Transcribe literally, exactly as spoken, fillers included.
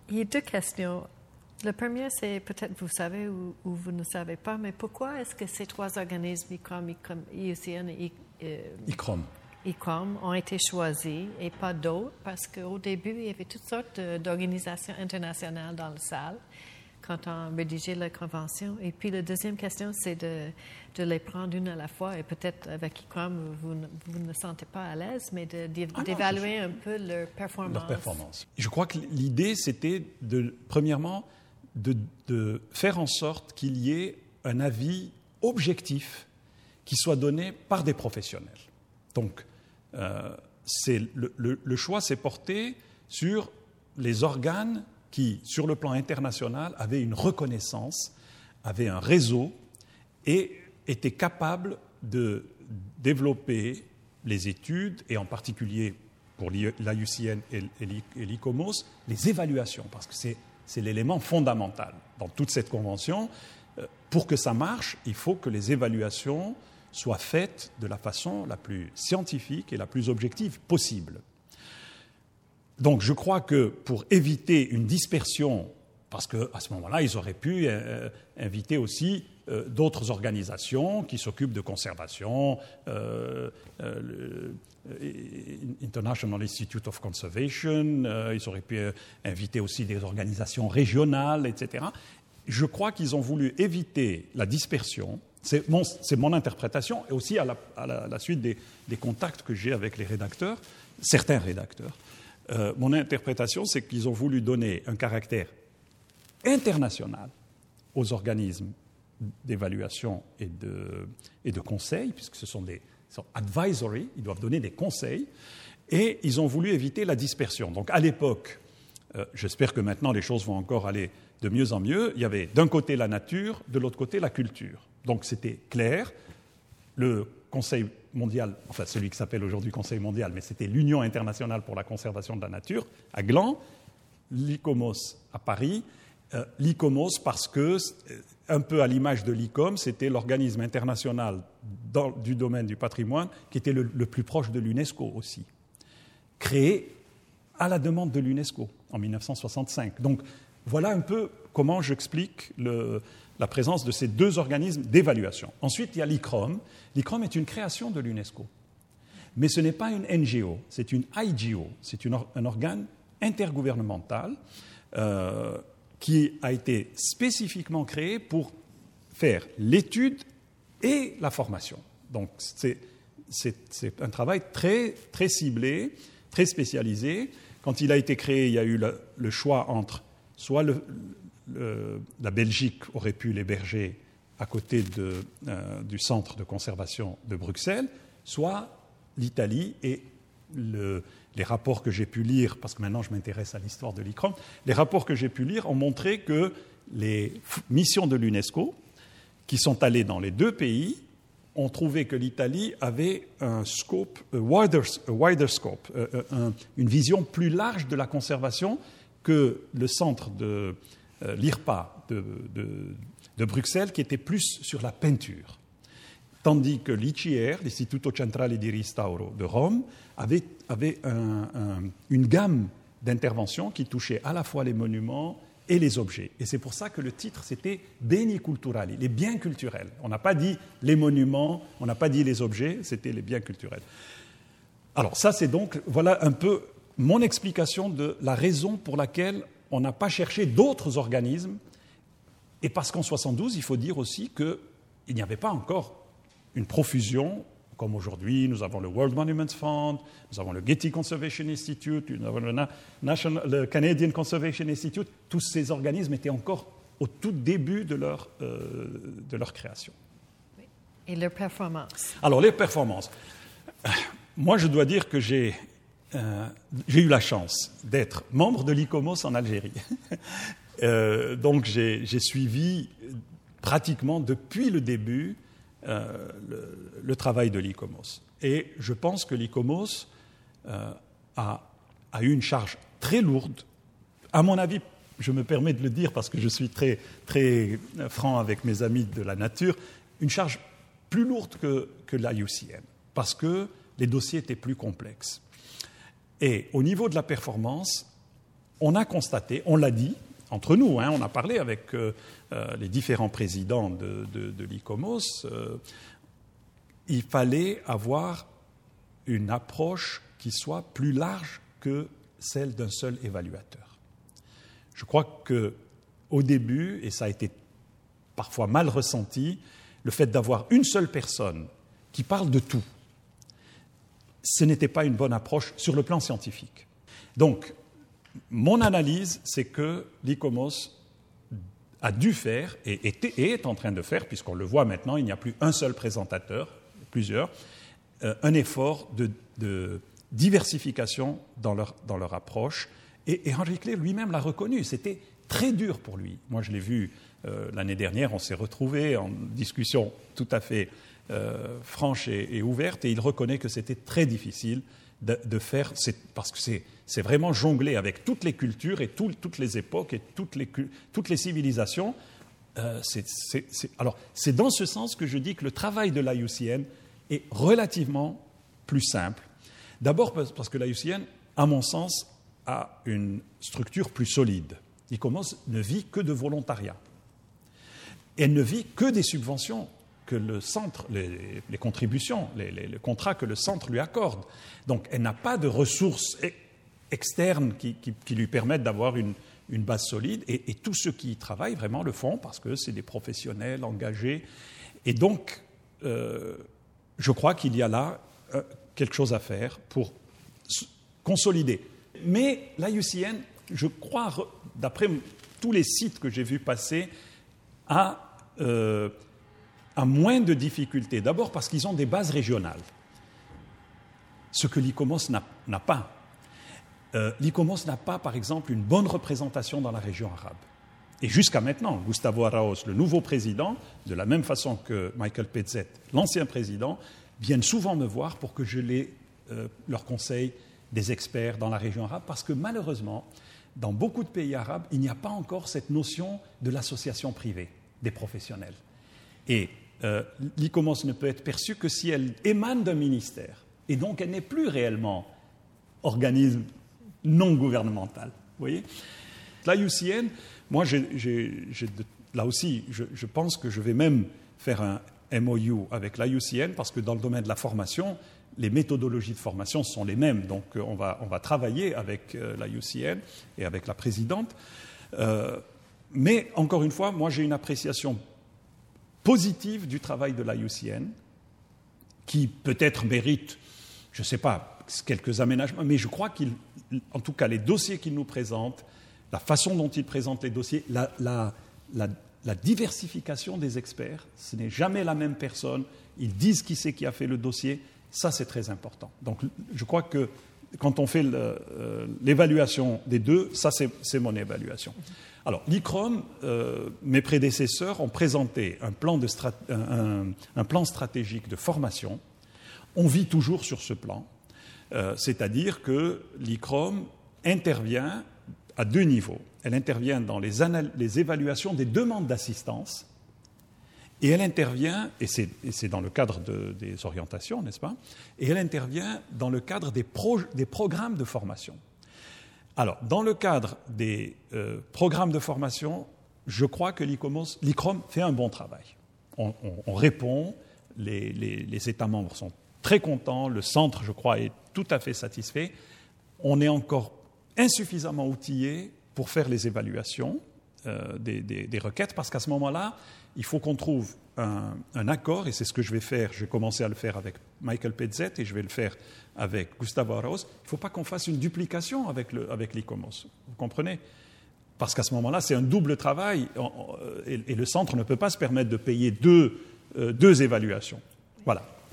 Il y a deux questions. La première, c'est peut-être vous savez ou, ou vous ne savez pas, mais pourquoi est-ce que ces trois organismes, ICOM, I U C N et euh, ICROM. ICOM, ont été choisis et pas d'autres? Parce qu'au début, il y avait toutes sortes d'organisations internationales dans la salle quand on rédigeait la convention. Et puis la deuxième question, c'est de, de les prendre une à la fois. Et peut-être avec ICOM, vous ne vous ne sentez pas à l'aise, mais de, Ah d'évaluer non, je... un peu leur performance. Leur performance. Je crois que l'idée, c'était, de, premièrement, de, de faire en sorte qu'il y ait un avis objectif qui soit donné par des professionnels. Donc, euh, c'est le, le, le choix s'est porté sur les organes qui, sur le plan international, avaient une reconnaissance, avaient un réseau et étaient capables de développer les études, et en particulier pour l'I U C N et l'ICOMOS, les évaluations, parce que c'est, c'est l'élément fondamental dans toute cette convention. Pour que ça marche, il faut que les évaluations soient faites de la façon la plus scientifique et la plus objective possible. Donc je crois que pour éviter une dispersion, parce qu'à ce moment-là, ils auraient pu euh, inviter aussi euh, d'autres organisations qui s'occupent de conservation, euh, euh, International Institute of Conservation, euh, ils auraient pu euh, inviter aussi des organisations régionales, et cetera. Je crois qu'ils ont voulu éviter la dispersion. C'est mon, c'est mon interprétation, et aussi à la, à la, à la suite des, des contacts que j'ai avec les rédacteurs, certains rédacteurs. Euh, mon interprétation, c'est qu'ils ont voulu donner un caractère international aux organismes d'évaluation et de, et de conseil, puisque ce sont des sont advisory, ils doivent donner des conseils, et ils ont voulu éviter la dispersion. Donc à l'époque, euh, j'espère que maintenant les choses vont encore aller de mieux en mieux, il y avait d'un côté la nature, de l'autre côté la culture. Donc c'était clair, le Conseil mondial, enfin celui qui s'appelle aujourd'hui Conseil mondial, mais c'était l'Union internationale pour la conservation de la nature, à Gland, l'ICOMOS à Paris. Euh, L'ICOMOS parce que, un peu à l'image de l'ICOM, c'était l'organisme international dans, du domaine du patrimoine qui était le, le plus proche de l'UNESCO aussi, créé à la demande de l'UNESCO en mille neuf cent soixante-cinq. Donc voilà un peu comment j'explique le, la présence de ces deux organismes d'évaluation. Ensuite, il y a l'ICROM. L'ICROM est une création de l'UNESCO. Mais ce n'est pas une N G O, c'est une I G O, c'est une, un organe intergouvernemental euh, qui a été spécifiquement créé pour faire l'étude et la formation. Donc c'est, c'est, c'est un travail très, très ciblé, très spécialisé. Quand il a été créé, il y a eu le, le choix entre soit le, le, la Belgique aurait pu l'héberger à côté de, euh, du centre de conservation de Bruxelles, soit l'Italie, et le, les rapports que j'ai pu lire, parce que maintenant je m'intéresse à l'histoire de l'ICROM, les rapports que j'ai pu lire ont montré que les missions de l'UNESCO, qui sont allées dans les deux pays, ont trouvé que l'Italie avait un scope, a wider, a wider scope, euh, un, une vision plus large de la conservation que le centre de euh, l'I R P A de, de, de Bruxelles, qui était plus sur la peinture. Tandis que l'I C I R, l'Istituto Centrale di Restauro de Rome, avait, avait un, un, une gamme d'interventions qui touchait à la fois les monuments et les objets. Et c'est pour ça que le titre, c'était « Beni culturali », les biens culturels. On n'a pas dit les monuments, on n'a pas dit les objets, c'était les biens culturels. Alors ça, c'est donc, voilà un peu mon explication de la raison pour laquelle on n'a pas cherché d'autres organismes. Et parce qu'en soixante-douze, il faut dire aussi qu'il n'y avait pas encore une profusion, comme aujourd'hui, nous avons le World Monuments Fund, nous avons le Getty Conservation Institute, nous avons le, National, le Canadian Conservation Institute. Tous ces organismes étaient encore au tout début de leur, euh, de leur création. Et leur performance? Alors, les performances. Moi, je dois dire que j'ai, euh, j'ai eu la chance d'être membre de l'ICOMOS en Algérie. euh, donc, j'ai, j'ai suivi pratiquement depuis le début Euh, le, le travail de l'ICOMOS. Et je pense que l'ICOMOS euh, a, a eu une charge très lourde. À mon avis, je me permets de le dire parce que je suis très, très franc avec mes amis de la nature, une charge plus lourde que, que l'I U C N, parce que les dossiers étaient plus complexes. Et au niveau de la performance, on a constaté, on l'a dit, entre nous, hein, on a parlé avec euh, euh, les différents présidents de, de, de l'ICOMOS, euh, il fallait avoir une approche qui soit plus large que celle d'un seul évaluateur. Je crois qu'au début, et ça a été parfois mal ressenti, le fait d'avoir une seule personne qui parle de tout, ce n'était pas une bonne approche sur le plan scientifique. Donc, mon analyse, c'est que l'ICOMOS a dû faire, et, était, et est en train de faire, puisqu'on le voit maintenant, il n'y a plus un seul présentateur, plusieurs, euh, un effort de, de diversification dans leur, dans leur approche. Et, et Henry Clay lui-même l'a reconnu, c'était très dur pour lui. Moi, je l'ai vu euh, l'année dernière, on s'est retrouvés en discussion tout à fait euh, franche et, et ouverte, et il reconnaît que c'était très difficile de, de faire, c'est, parce que c'est, c'est vraiment jongler avec toutes les cultures et tout, toutes les époques et toutes les, toutes les civilisations. Euh, c'est, c'est, c'est, alors, c'est dans ce sens que je dis que le travail de l'I U C N est relativement plus simple. D'abord parce que l'I U C N, à mon sens, a une structure plus solide. l'ICOMOS ne vit que de volontariat. Elle ne vit que des subventions que le centre, les, les contributions, les, les, les contrats que le centre lui accorde. Donc, elle n'a pas de ressources externes qui, qui, qui lui permettent d'avoir une, une base solide. Et, et tous ceux qui y travaillent vraiment le font parce que c'est des professionnels engagés. Et donc, euh, je crois qu'il y a là euh, quelque chose à faire pour s- consolider. Mais l'I U C N, je crois, d'après tous les sites que j'ai vus passer, a, euh, a moins de difficultés. D'abord parce qu'ils ont des bases régionales, ce que l'ICOMOS n'a, n'a pas. Euh, L'ICOMOS n'a pas, par exemple, une bonne représentation dans la région arabe. Et jusqu'à maintenant, Gustavo Arauz, le nouveau président, de la même façon que Michael Petzet, l'ancien président, viennent souvent me voir pour que je les, euh, leur conseille des experts dans la région arabe, parce que malheureusement, dans beaucoup de pays arabes, il n'y a pas encore cette notion de l'association privée des professionnels. Et euh, l'ICOMOS ne peut être perçue que si elle émane d'un ministère. Et donc, elle n'est plus réellement organisme non gouvernemental. Vous voyez ? L'I U C N, moi, j'ai, j'ai, j'ai de, là aussi, je, je pense que je vais même faire un M O U avec l'I U C N, parce que dans le domaine de la formation, les méthodologies de formation sont les mêmes. Donc, on va, on va travailler avec euh, l'I U C N et avec la présidente. Euh, mais, encore une fois, moi, j'ai une appréciation positive du travail de l'I U C N, qui peut-être mérite, je ne sais pas, quelques aménagements, mais je crois qu'en tout cas, les dossiers qu'il nous présente, la façon dont il présente les dossiers, la, la, la, la diversification des experts, ce n'est jamais la même personne, ils disent qui c'est qui a fait le dossier, ça c'est très important. Donc je crois que quand on fait le, euh, l'évaluation des deux, ça c'est, c'est mon évaluation. Alors l'I C R O M, euh, mes prédécesseurs ont présenté un plan, de strat- un, un, un plan stratégique de formation, on vit toujours sur ce plan, euh, c'est-à-dire que l'I C R O M intervient à deux niveaux. Elle intervient dans les, anal- les évaluations des demandes d'assistance et elle intervient, et c'est, et c'est dans le cadre de, des orientations, n'est-ce pas ? Et elle intervient dans le cadre des, pro- des programmes de formation. Alors, dans le cadre des euh, programmes de formation, je crois que l'ICOMOS, l'I C R O M fait un bon travail. On, on, on répond, les, les, les États membres sont très contents, le centre, je crois, est tout à fait satisfait. On est encore insuffisamment outillé pour faire les évaluations euh, des, des, des requêtes, parce qu'à ce moment-là, il faut qu'on trouve un, un accord, et c'est ce que je vais faire, je vais commencer à le faire avec Michael Petzet, et je vais le faire avec Gustavo Arauz. Il ne faut pas qu'on fasse une duplication avec, le, avec l'ICOMOS, vous comprenez ? Parce qu'à ce moment-là, c'est un double travail, et, et le centre ne peut pas se permettre de payer deux, euh, deux évaluations. Voilà.